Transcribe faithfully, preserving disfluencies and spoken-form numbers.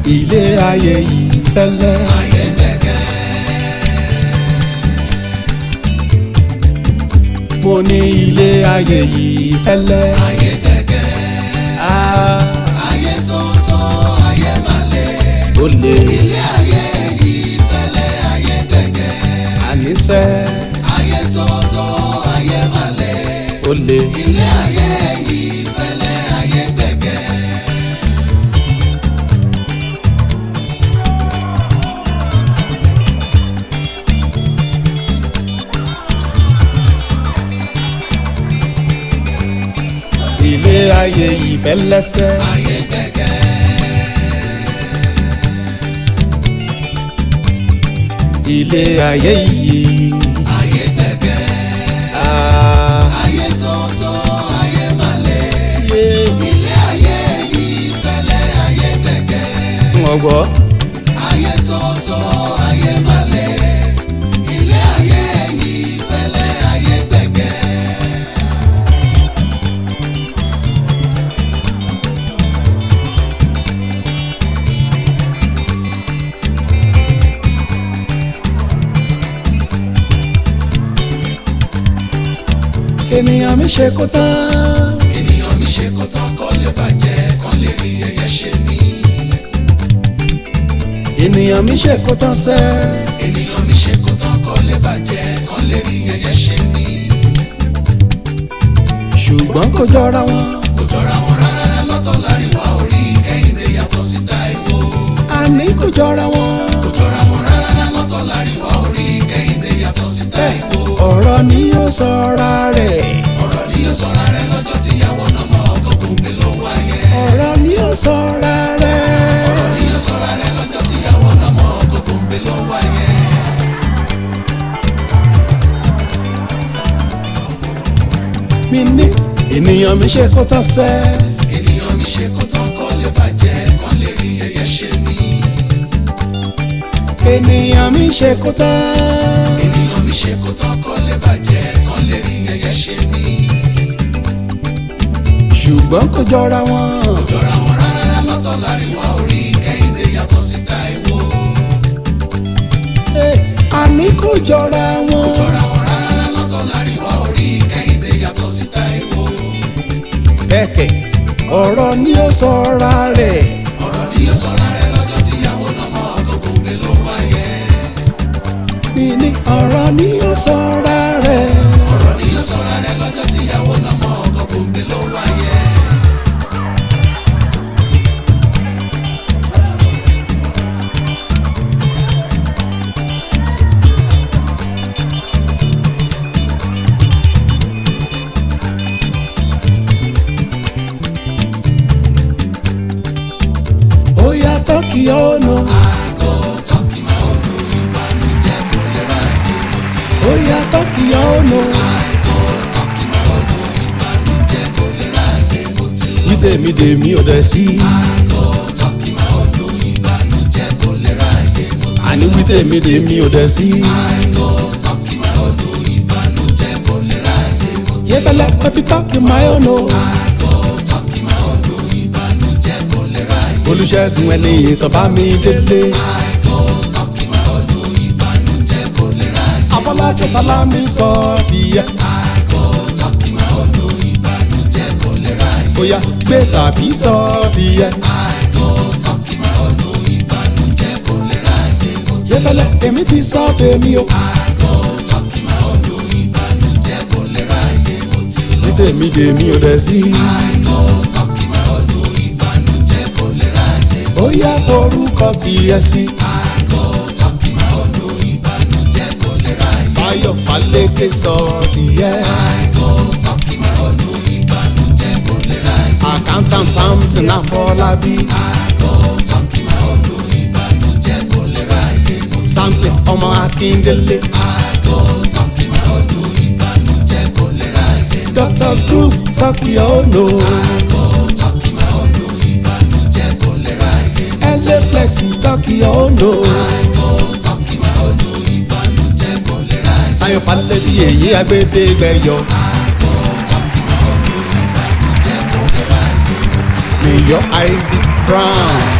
ilé ayé yìí fẹ́lẹ́. ayé gbẹ̀gẹ́. mo ní ilé ayé yìí fẹ́lẹ́. ayé gbẹ̀gẹ́. Ah, ayé tó tó ayé máa lé. ó lè ilé ayé yìí fẹ́lẹ́ ayé gbẹ̀gẹ́. àníṣe ayé tó tó ayé máa lé. ó lè ilé ayé yìí fẹ́lẹ́ ayé gbẹ̀gẹ́. ilé ayé yìí fẹ́lẹ́ sẹ́. ayé gbẹ̀gẹ́. ilé ayé yìí. ayé gbẹ̀gẹ́. Ah, ayé tó tó ayé máa lé. yeah. ilé ayé yìí fẹ́lẹ́ ayé gbẹ̀gẹ́. ọgbọ́ ayé tó tó ayé máa lé. ilé ayé yìí fẹ́lẹ́ ayé gbẹ̀gẹ́. ènìyàn mi ṣe kó tán. ènìyàn mi ṣe kó tán kó lè bàjẹ́ kó lè rí ẹyẹ ṣe mí. ènìyàn mi ṣe kó tán sẹ́. ènìyàn mi ṣe kó tán kó lè bàjẹ́ kó lè rí ẹyẹ ṣe mí. ṣùgbọ́n kò jọra wọn. kò jọra wọn rárá lọ́tọ̀ láríwá orí Kẹ́hìndé yàtọ̀ sí Táíwò. àní kò jọra wọn. kò jọra wọn rárá lọ́tọ̀ láríwá orí Kẹ́hìndé yàtọ̀ sí Táíwò. ọ̀rọ̀ ni yóò sọra rẹ̀. ọ̀rọ̀ ni yóò sọra rẹ̀ lọ́jọ́ tíyàwó náà mọ ọkọ̀ gbòǹgbè ló wáyé. ọ̀rọ̀ ni yóò sọra rẹ̀. ọ̀rọ̀ ni yóò sọra rẹ̀ lọ́jọ́ tíyàwó náà mọ ọkọ̀ gbòǹgbè ló wáyé. mi ní ènìyàn mi ṣe kó tán sẹ́. ènìyàn mi ṣe kó tán kó lè bàjẹ́ kó lè rí ẹyẹ ṣe mí. ènìyàn mi ṣe kó tán. ènìyàn mi ṣe kó tán kó lè bàjẹ́ kó lè rí ẹyẹ ṣe mí. ṣùgbọ́n kò jọra wọn. kò jọra wọn rárá lọ́tọ̀ láríwá orí Kẹ́hìndé yàtọ̀ sí Táíwò. Eh, àní kò jọra wọn. kò jọra wọn rárá lọ́tọ̀ láríwá orí Kẹ́hìndé yàtọ̀ sí Táíwò. bẹ́ẹ̀kẹ̀ ọ̀rọ̀ ni yóò sọra rẹ̀. ọ̀rọ̀ ni yóò sọra rẹ̀ lọ́jọ́ tíyàwó náà mọ ọkọ̀ gbòǹgbè ló wáyé. mi ní ọ̀rọ̀ ni yóò sọra rẹ̀. ọ̀rọ̀ ni yóò sọra rẹ̀ lọ́jọ́ tíyàwó náà mọ ọkọ̀ gbòǹgbè ló wáyé. ó yá tọ́kì ọ̀nà. àgọ́ tọ́kì máa ń lo ìbànújẹ́ kò lè ráyè mọ́tì. ó yá tọ́kì ọ̀nà. àgọ́ tọ́kì máa ń lo ìbànújẹ́ kò lè ráyè mọ́tì. ní tèmi dèmi ò dẹ̀ sí. àgọ́ tọ́kì máa ń lo ìbànújẹ́ kò lè ráyè mọ́tì. àní wí tèmi dèmi ò dẹ̀ sí. àgọ́ tọ́kì máa ń lo ìbànújẹ́ kò lè ráyè mọ́tì. yẹ́fẹ́lẹ́ wọ́n fi tọ́kì máa ọ̀nà. àgọ́ tọ́kì máa ń lo ìbànújẹ́ kò lè ráyè. olùṣègùn ẹni ìtàn bá mi délé. àgọ́ tọ́kì máa ń lo ìbànújẹ́ kò lè ráyè. abọ́lájọ sálámì sọ tiẹ̀. àgọ́ tọ́kì máa ń lo ìbànújẹ́ kò lè ráyè. ó yá gbé sàbí sọ tiẹ̀. àgọ́ tọ́kì máa ń lo ìbànújẹ́ kò lè ráyè mọ́tì. yẹ́fẹ́lẹ́ èmi ti sọ tèmi o. àgọ́ tọ́kì máa ń lo ìbànújẹ́ kò lè ráyè mọ́tì. ní tèmi dèmi ò dẹ̀ sí. àgọ́ tọ́kì máa ń lo ìbànújẹ́ kò lè ráyè mọ́tì. ó yá forúkọ tiẹ̀ sí. àgọ́ tọ́kì máa ń lo ìbànújẹ́ kò lè ráyè. báyọ̀ Fálékè sọ tiẹ̀. àgọ́ tọ́kì máa ń lo ìbànújẹ́ kò lè ráyè. accountant Samson Afọlábí. àgọ́ tọ́kì máa ń lo ìbànújẹ́ kò lè ráyè mọ́tì. Samson ọmọ Akíndélé. àgọ́ tọ́kì máa ń lo ìbànújẹ́ kò lè ráyè. Doctor Groove tọ́kì ọ̀nà. àgọ́ tọ́kì máa ń lo ìbànújẹ́ kò lè ráyè. ẹlẹ́ flexi tọ́kì ọ̀nà. àgọ́ tọ́kì máa ń lo ìbànújẹ́ kò lè ráyè. Táyọ̀ Fálétí èyí agbẹ́dẹ́gbẹ́yọ. àgọ́ tọ́kì máa ń lo ìbànújẹ́ kò lè ráyè. Mayor Isaac Brown.